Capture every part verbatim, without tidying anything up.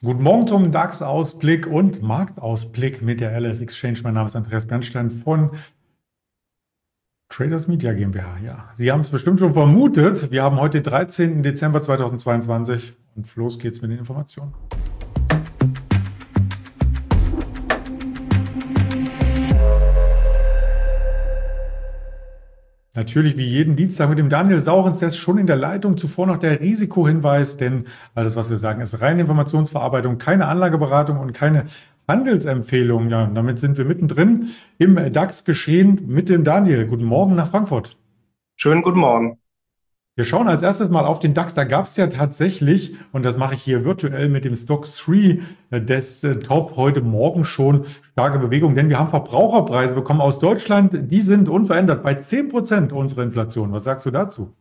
Guten Morgen zum DAX-Ausblick und Marktausblick mit der L S Exchange. Mein Name ist Andreas Bernstein von Traders Media GmbH. Ja, Sie haben es bestimmt schon vermutet. Wir haben heute dreizehnten Dezember zweitausendzweiundzwanzig und los geht's mit den Informationen. Natürlich wie jeden Dienstag mit dem Daniel Saurens, der ist schon in der Leitung. Zuvor noch der Risikohinweis, denn alles, was wir sagen, ist reine Informationsverarbeitung, keine Anlageberatung und keine Handelsempfehlung. Ja, und damit sind wir mittendrin im DAX-Geschehen mit dem Daniel. Guten Morgen nach Frankfurt. Schönen guten Morgen. Wir schauen als erstes mal auf den DAX. Da gab es ja tatsächlich, und das mache ich hier virtuell mit dem Stock drei Desktop, heute Morgen schon starke Bewegung, denn wir haben Verbraucherpreise bekommen aus Deutschland. Die sind unverändert bei zehn Prozent unserer Inflation. Was sagst du dazu?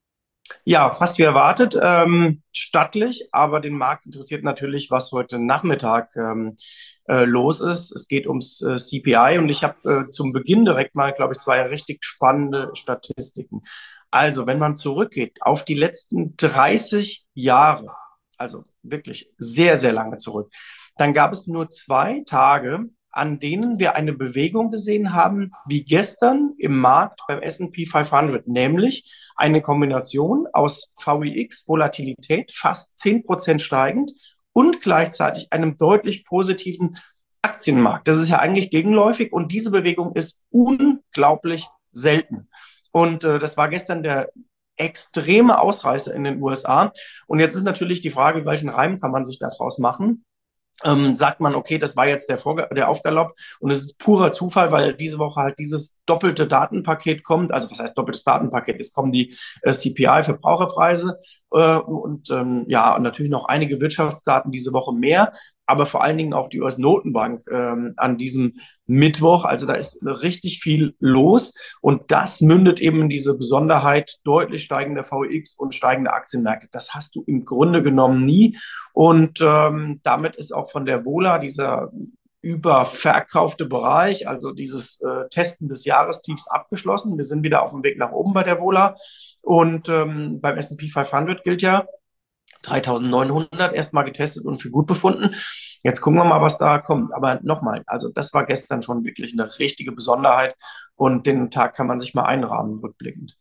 Ja, fast wie erwartet, ähm, stattlich, aber den Markt interessiert natürlich, was heute Nachmittag ähm, äh, los ist. Es geht ums äh, C P I und ich habe äh, zum Beginn direkt mal, glaube ich, zwei richtig spannende Statistiken. Also, wenn man zurückgeht auf die letzten dreißig Jahre, also wirklich sehr, sehr lange zurück, dann gab es nur zwei Tage, an denen wir eine Bewegung gesehen haben, wie gestern im Markt beim S und P fünfhundert, nämlich eine Kombination aus V I X, Volatilität, fast zehn Prozent steigend und gleichzeitig einem deutlich positiven Aktienmarkt. Das ist ja eigentlich gegenläufig und diese Bewegung ist unglaublich selten. Und äh, das war gestern der extreme Ausreißer in den U S A. Und jetzt ist natürlich die Frage, welchen Reim kann man sich daraus machen? Ähm, sagt man, okay, das war jetzt der, Vorge der Aufgalopp und es ist purer Zufall, weil diese Woche halt dieses doppelte Datenpaket kommt. Also was heißt doppeltes Datenpaket? Es kommen die äh, C P I-Verbraucherpreise äh, und ähm, ja, und natürlich noch einige Wirtschaftsdaten diese Woche mehr, aber vor allen Dingen auch die U S-Notenbank ähm, an diesem Mittwoch. Also da ist richtig viel los und das mündet eben in diese Besonderheit deutlich steigender V X und steigender Aktienmärkte. Das hast du im Grunde genommen nie. Und ähm, damit ist auch von der Vola dieser überverkaufte Bereich, also dieses äh, Testen des Jahrestiefs abgeschlossen. Wir sind wieder auf dem Weg nach oben bei der Vola. Und ähm, beim S und P fünfhundert gilt ja dreitausendneunhundert erstmal getestet und für gut befunden. Jetzt gucken wir mal, was da kommt. Aber nochmal, also das war gestern schon wirklich eine richtige Besonderheit und den Tag kann man sich mal einrahmen, rückblickend.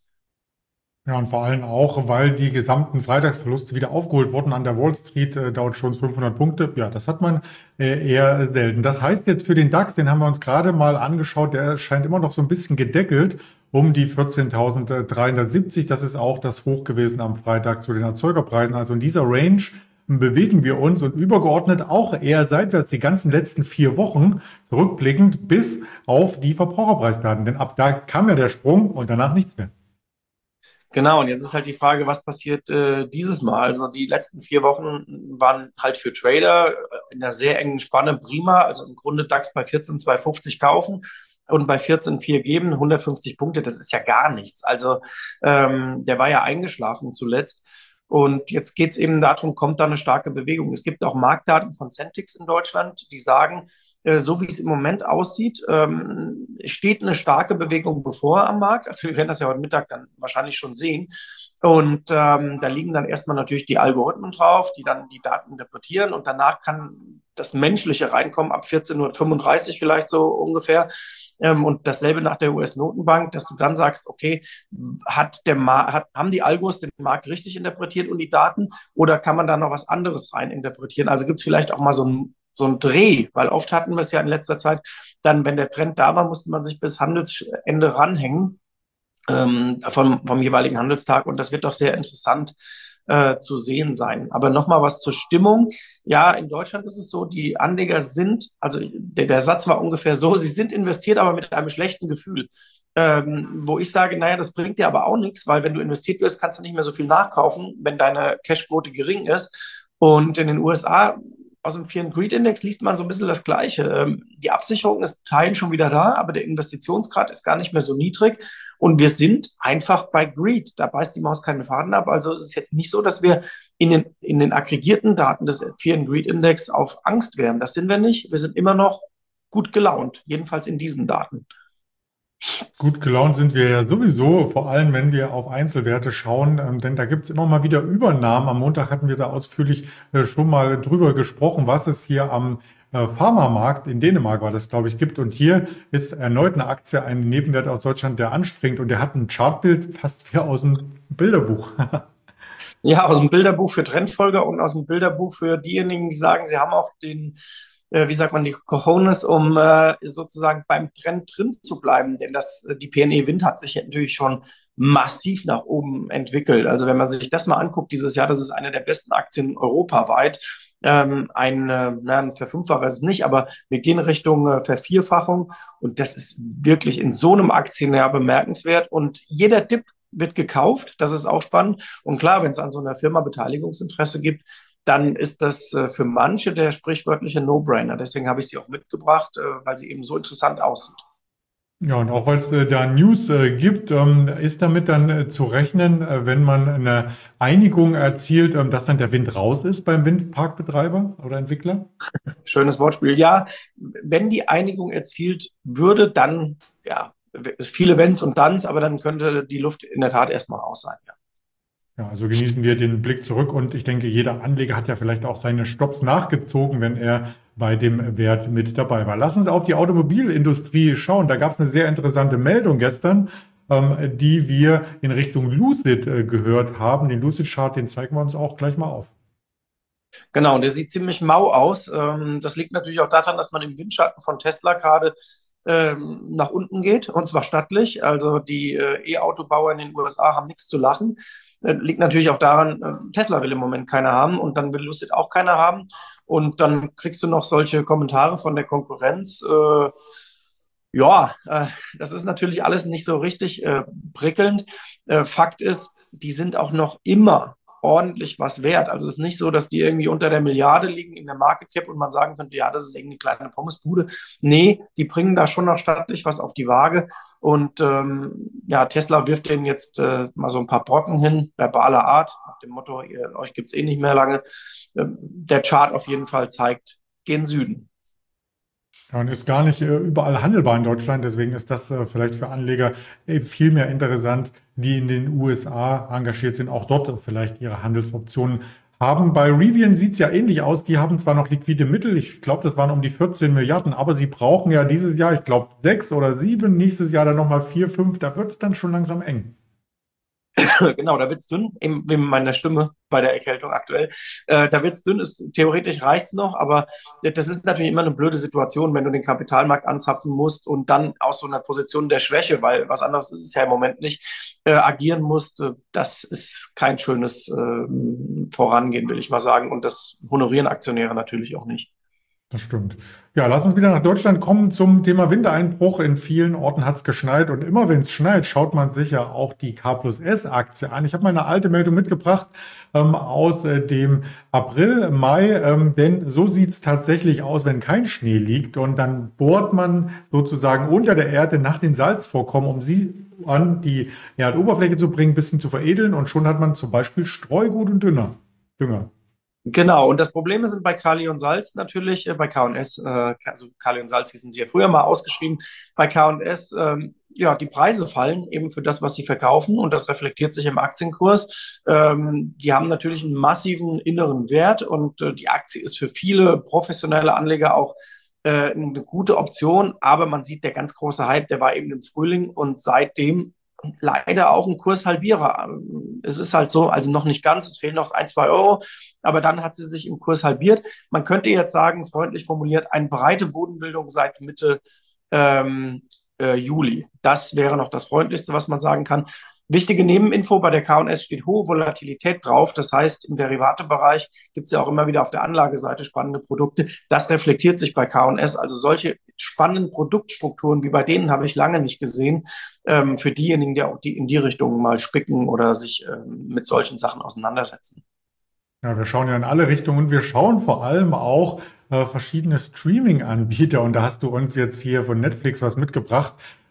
Ja, und vor allem auch, weil die gesamten Freitagsverluste wieder aufgeholt wurden an der Wall Street, äh, Dow Jones fünfhundert Punkte. Ja, das hat man äh, eher selten. Das heißt jetzt für den DAX, den haben wir uns gerade mal angeschaut, der scheint immer noch so ein bisschen gedeckelt um die vierzehntausenddreihundertsiebzig. Das ist auch das Hoch gewesen am Freitag zu den Erzeugerpreisen. Also in dieser Range bewegen wir uns und übergeordnet auch eher seitwärts die ganzen letzten vier Wochen zurückblickend bis auf die Verbraucherpreisdaten. Denn ab da kam ja der Sprung und danach nichts mehr. Genau, und jetzt ist halt die Frage, was passiert äh, dieses Mal? Also die letzten vier Wochen waren halt für Trader äh, in einer sehr engen Spanne prima. Also im Grunde DAX bei vierzehn Komma zweihundertfünfzig kaufen und bei vierzehn Komma vier geben, hundertfünfzig Punkte, das ist ja gar nichts. Also ähm, der war ja eingeschlafen zuletzt. Und jetzt geht es eben darum, kommt da eine starke Bewegung. Es gibt auch Marktdaten von Centix in Deutschland, die sagen, äh, so wie es im Moment aussieht, ähm, steht eine starke Bewegung bevor am Markt. Also wir werden das ja heute Mittag dann wahrscheinlich schon sehen. Und ähm, da liegen dann erstmal natürlich die Algorithmen drauf, die dann die Daten interpretieren und danach kann das Menschliche reinkommen, ab vierzehn Uhr fünfunddreißig vielleicht so ungefähr. Ähm, und dasselbe nach der U S-Notenbank, dass du dann sagst, okay, hat der Ma hat, haben die Algos den Markt richtig interpretiert und die Daten oder kann man da noch was anderes rein interpretieren? Also gibt es vielleicht auch mal so ein so ein Dreh, weil oft hatten wir es ja in letzter Zeit, dann, wenn der Trend da war, musste man sich bis Handelsende ranhängen ähm, vom, vom jeweiligen Handelstag und das wird doch sehr interessant äh, zu sehen sein. Aber nochmal was zur Stimmung. Ja, in Deutschland ist es so, die Anleger sind, also der, der Satz war ungefähr so, sie sind investiert, aber mit einem schlechten Gefühl. Ähm, wo ich sage, naja, das bringt dir aber auch nichts, weil wenn du investiert wirst, kannst du nicht mehr so viel nachkaufen, wenn deine Cashquote gering ist. Und in den U S A aus dem Fear and Greed Index liest man so ein bisschen das Gleiche. Ähm, die Absicherung ist Teilen schon wieder da, aber der Investitionsgrad ist gar nicht mehr so niedrig. Und wir sind einfach bei Greed. Da beißt die Maus keinen Faden ab. Also es ist jetzt nicht so, dass wir in den, in den aggregierten Daten des Fear and Greed Index auf Angst wären. Das sind wir nicht. Wir sind immer noch gut gelaunt, jedenfalls in diesen Daten. Gut gelaunt sind wir ja sowieso, vor allem wenn wir auf Einzelwerte schauen, ähm, denn da gibt es immer mal wieder Übernahmen. Am Montag hatten wir da ausführlich äh, schon mal drüber gesprochen, was es hier am äh, Pharmamarkt in Dänemark war, das glaube ich gibt. Und hier ist erneut eine Aktie, ein Nebenwert aus Deutschland, der anspringt und der hat ein Chartbild fast wie aus dem Bilderbuch. Ja, aus dem Bilderbuch für Trendfolger und aus dem Bilderbuch für diejenigen, die sagen, sie haben auch den, äh, wie sagt man, die Cojones, um äh, sozusagen beim Trend drin zu bleiben. Denn das, die P N E Wind hat sich natürlich schon massiv nach oben entwickelt. Also wenn man sich das mal anguckt, dieses Jahr, das ist eine der besten Aktien europaweit. Ähm, ein, äh, na, ein Verfünffacher ist es nicht, aber wir gehen Richtung äh, Vervierfachung und das ist wirklich in so einem Aktienjahr bemerkenswert und jeder Dip wird gekauft, das ist auch spannend und klar, wenn es an so einer Firma Beteiligungsinteresse gibt, dann ist das äh, für manche der sprichwörtliche No-Brainer. Deswegen habe ich sie auch mitgebracht, äh, weil sie eben so interessant aussieht. Ja, und auch weil es äh, da News äh, gibt, ähm, ist damit dann äh, zu rechnen, äh, wenn man eine Einigung erzielt, ähm, dass dann der Wind raus ist beim Windparkbetreiber oder Entwickler? Schönes Wortspiel. Ja, wenn die Einigung erzielt würde, dann, ja, viele Wenns und Danns, aber dann könnte die Luft in der Tat erstmal raus sein. Ja. Ja, also genießen wir den Blick zurück und ich denke, jeder Anleger hat ja vielleicht auch seine Stops nachgezogen, wenn er bei dem Wert mit dabei war. Lass uns auf die Automobilindustrie schauen. Da gab es eine sehr interessante Meldung gestern, ähm, die wir in Richtung Lucid äh, gehört haben. Den Lucid-Chart, den zeigen wir uns auch gleich mal auf. Genau, und der sieht ziemlich mau aus. Ähm, das liegt natürlich auch daran, dass man im Windschatten von Tesla gerade ähm, nach unten geht, und zwar stattlich. Also die äh, E-Autobauer in den U S A haben nichts zu lachen. Äh, liegt natürlich auch daran, äh, Tesla will im Moment keiner haben und dann will Lucid auch keiner haben. Und dann kriegst du noch solche Kommentare von der Konkurrenz. Äh, ja, äh, das ist natürlich alles nicht so richtig äh, prickelnd. Äh, Fakt ist, die sind auch noch immer ordentlich was wert. Also es ist nicht so, dass die irgendwie unter der Milliarde liegen in der Market Cap und man sagen könnte, ja, das ist irgendwie eine kleine Pommesbude. Nee, die bringen da schon noch stattlich was auf die Waage. Und ähm, ja, Tesla wirft denen jetzt äh, mal so ein paar Brocken hin, verbaler Art, nach dem Motto, ihr, euch gibt's eh nicht mehr lange. Ähm, der Chart auf jeden Fall zeigt, gen Süden. Ja, und ist gar nicht äh, überall handelbar in Deutschland. Deswegen ist das äh, vielleicht für Anleger äh, viel mehr interessant, die in den U S A engagiert sind, auch dort vielleicht ihre Handelsoptionen haben. Bei Rivian sieht es ja ähnlich aus. Die haben zwar noch liquide Mittel, ich glaube, das waren um die vierzehn Milliarden, aber sie brauchen ja dieses Jahr, ich glaube, sechs oder sieben, nächstes Jahr dann nochmal vier, fünf. Da wird es dann schon langsam eng. Genau, da wird's dünn, eben wie meine Stimme bei der Erkältung aktuell. Äh, da wird's dünn, ist, theoretisch reicht's noch, aber das ist natürlich immer eine blöde Situation, wenn du den Kapitalmarkt anzapfen musst und dann aus so einer Position der Schwäche, weil was anderes ist es ja im Moment nicht, äh, agieren musst. Das ist kein schönes äh, Vorangehen, will ich mal sagen. Und das honorieren Aktionäre natürlich auch nicht. Das stimmt. Ja, lass uns wieder nach Deutschland kommen zum Thema Wintereinbruch. In vielen Orten hat es geschneit und immer wenn es schneit, schaut man sich ja auch die K plus S-Aktie an. Ich habe mal eine alte Meldung mitgebracht ähm, aus äh, dem April, Mai, ähm, denn so sieht es tatsächlich aus, wenn kein Schnee liegt und dann bohrt man sozusagen unter der Erde nach den Salzvorkommen, um sie an die Erdoberfläche zu bringen, ein bisschen zu veredeln und schon hat man zum Beispiel Streugut und Dünger. Dünger. Genau, und das Problem ist bei Kali und Salz natürlich, äh, bei K und S, äh, also Kali und Salz hießen sie ja früher mal ausgeschrieben, bei K und S, ähm, ja, die Preise fallen eben für das, was sie verkaufen und das reflektiert sich im Aktienkurs. Ähm, die haben natürlich einen massiven inneren Wert und äh, die Aktie ist für viele professionelle Anleger auch äh, eine gute Option, aber man sieht, der ganz große Hype, der war eben im Frühling und seitdem leider auch ein Kurshalbierer. Es ist halt so, also noch nicht ganz, es fehlen noch ein, zwei Euro, aber dann hat sie sich im Kurs halbiert. Man könnte jetzt sagen, freundlich formuliert, eine breite Bodenbildung seit Mitte ähm, äh, Juli. Das wäre noch das Freundlichste, was man sagen kann. Wichtige Nebeninfo, bei der K und S steht hohe Volatilität drauf. Das heißt, im Derivatebereich gibt es ja auch immer wieder auf der Anlageseite spannende Produkte. Das reflektiert sich bei K und S. Also solche spannenden Produktstrukturen wie bei denen habe ich lange nicht gesehen. Ähm, für diejenigen, die auch die in die Richtung mal spicken oder sich ähm, mit solchen Sachen auseinandersetzen. Ja, wir schauen ja in alle Richtungen und wir schauen vor allem auch äh, verschiedene Streaming-Anbieter. Und da hast du uns jetzt hier von Netflix was mitgebracht.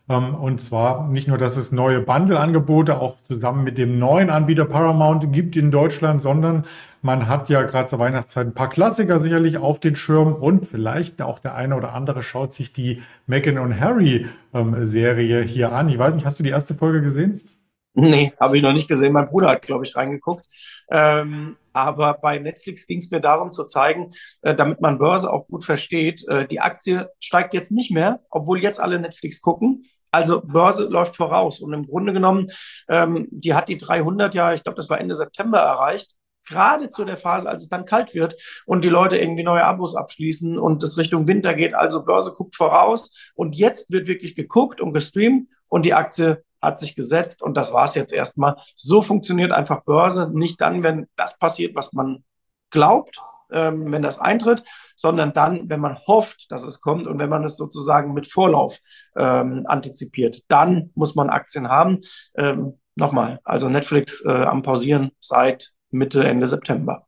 Ähm, und zwar nicht nur, dass es neue Bundle-Angebote auch zusammen mit dem neuen Anbieter Paramount gibt in Deutschland, sondern man hat ja gerade zur Weihnachtszeit ein paar Klassiker sicherlich auf den Schirm und vielleicht auch der eine oder andere schaut sich die Meghan und Harry ähm, Serie hier an. Ich weiß nicht, hast du die erste Folge gesehen? Nee, habe ich noch nicht gesehen. Mein Bruder hat, glaube ich, reingeguckt. Ähm, aber bei Netflix ging es mir darum zu zeigen, äh, damit man Börse auch gut versteht, äh, die Aktie steigt jetzt nicht mehr, obwohl jetzt alle Netflix gucken. Also Börse läuft voraus. Und im Grunde genommen, ähm, die hat die dreihundert ja, ich glaube, das war Ende September erreicht. Gerade zu der Phase, als es dann kalt wird und die Leute irgendwie neue Abos abschließen und es Richtung Winter geht. Also Börse guckt voraus. Und jetzt wird wirklich geguckt und gestreamt und die Aktie hat sich gesetzt und das war es jetzt erstmal. So funktioniert einfach Börse. Nicht dann, wenn das passiert, was man glaubt, ähm, wenn das eintritt, sondern dann, wenn man hofft, dass es kommt und wenn man es sozusagen mit Vorlauf ähm, antizipiert. Dann muss man Aktien haben. Ähm, nochmal, also Netflix äh, am Pausieren seit Mitte, Ende September.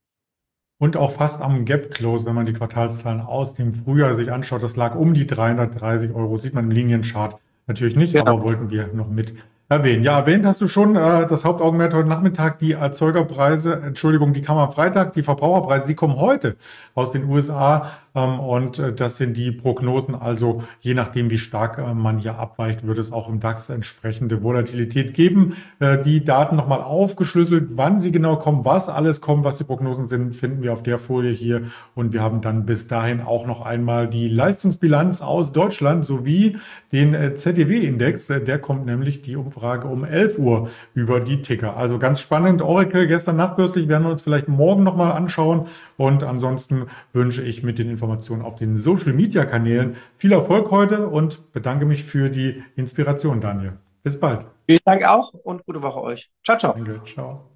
Und auch fast am Gap Close, wenn man die Quartalszahlen aus dem Frühjahr sich anschaut. Das lag um die dreihundertdreißig Euro, sieht man im Linienchart natürlich nicht, Genau. aber wollten wir noch mit erwähnen. Ja, erwähnt hast du schon, äh, das Hauptaugenmerk heute Nachmittag, die Erzeugerpreise, Entschuldigung, die kam am Freitag, die Verbraucherpreise, die kommen heute aus den U S A ähm, und äh, das sind die Prognosen. Also je nachdem, wie stark äh, man hier abweicht, wird es auch im DAX entsprechende Volatilität geben. Äh, die Daten nochmal aufgeschlüsselt, wann sie genau kommen, was alles kommt, was die Prognosen sind, finden wir auf der Folie hier und wir haben dann bis dahin auch noch einmal die Leistungsbilanz aus Deutschland sowie den äh, Z D W-Index, äh, der kommt nämlich die Umfrage um elf Uhr über die Ticker. Also ganz spannend. Oracle gestern nachbörslich werden wir uns vielleicht morgen nochmal anschauen. Und ansonsten wünsche ich mit den Informationen auf den Social-Media-Kanälen viel Erfolg heute und bedanke mich für die Inspiration, Daniel. Bis bald. Vielen Dank auch und gute Woche euch. Ciao, ciao. Danke, ciao.